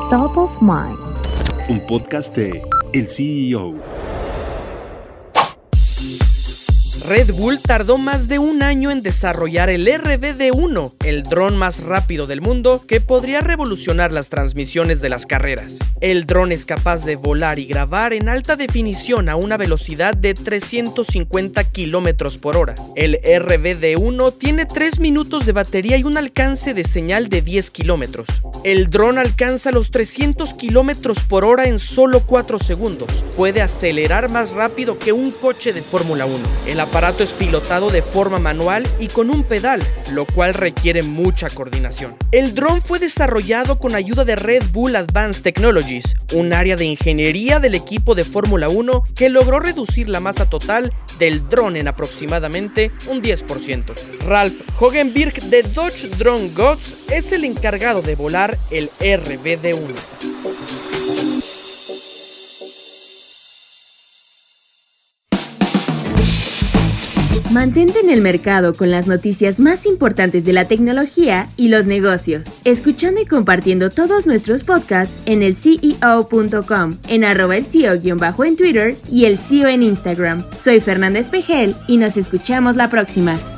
Top of Mind. Un podcast de El CEO. Red Bull tardó más de un año en desarrollar el RBD1, el dron más rápido del mundo que podría revolucionar las transmisiones de las carreras. El dron es capaz de volar y grabar en alta definición a una velocidad de 350 km por hora. El RBD1 tiene 3 minutos de batería y un alcance de señal de 10 km. El dron alcanza los 300 km por hora en solo 4 segundos. Puede acelerar más rápido que un coche de Fórmula 1. El aparato es pilotado de forma manual y con un pedal, lo cual requiere mucha coordinación. El dron fue desarrollado con ayuda de Red Bull Advanced Technologies, un área de ingeniería del equipo de Fórmula 1 que logró reducir la masa total del dron en aproximadamente un 10%. Ralph Hogenberg de Dodge Drone Gods es el encargado de volar el RBD1. Mantente en el mercado con las noticias más importantes de la tecnología y los negocios, escuchando y compartiendo todos nuestros podcasts en elceo.com, en @elceo_ en Twitter y el CEO en Instagram. Soy Fernanda Espejel y nos escuchamos la próxima.